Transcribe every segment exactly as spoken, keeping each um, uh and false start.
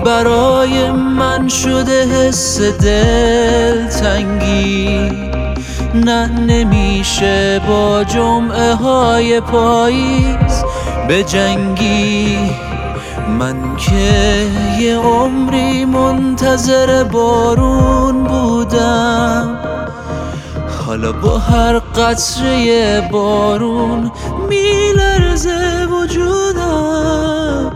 برای من شده حس دل تنگی. نه نمیشه با جمعه های پاییز بجنگی. من که یه عمری منتظر بارون بودم، حالا با هر قطره بارون میلرزه وجودم.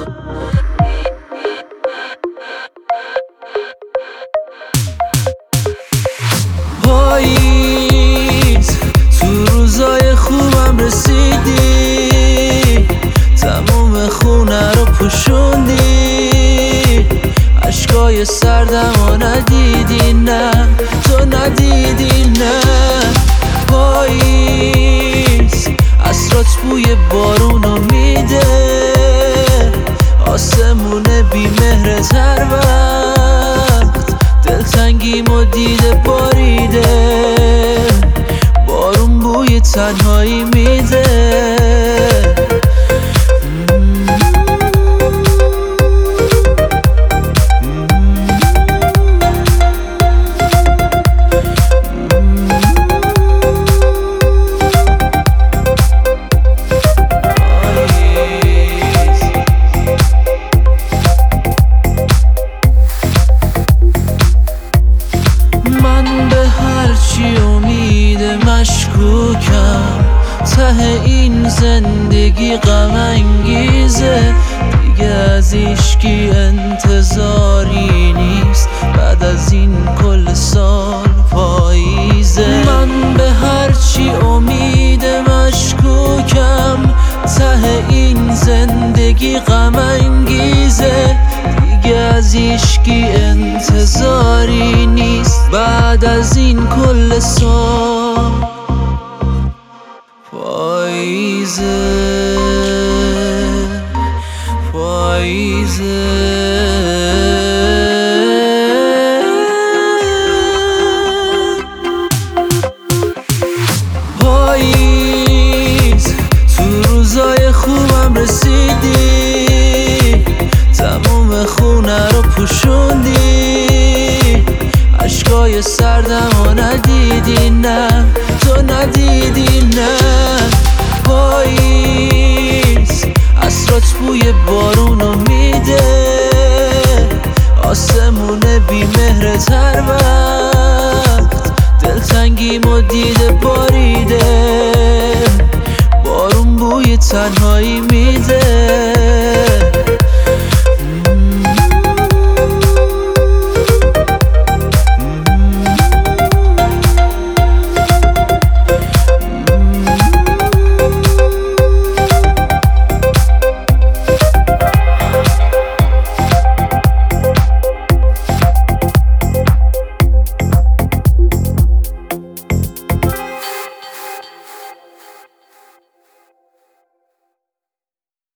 پاییز تو روزای خوبم رسیدی، تموم خونه رو پوشوندی، اشکای سردمو ندیدی، نه تو ندیدی، نه. پاییز عصرات بوی بارونو میده، آسمون بی مهرت هر وقت دلتنگیمو دیده باریده، بارون بوی تنهایی میده. هرچی امید مشکوکم، ته این زندگی غم انگیزه، دیگه از هیچکی انتظاری نیست بعد از این کل سال پاییزه. من به هرچی امید مشکوکم، ته این زندگی غم انگیزه، دیگه از هیچکی انتظاری نیست بعد از این کل سال پاییزه، پاییزه. پاییز تو روزای خوبم رسیدی، تموم خونه رو پوشوندی، اشکای سردمو ندیدی، نه تو ندیدی، نه. پاییز عصرات بوی بارونو میده، آسمون بی مهرت هر وقت دلتنگیمو دیده باریده، بارون بوی تنهایی میده.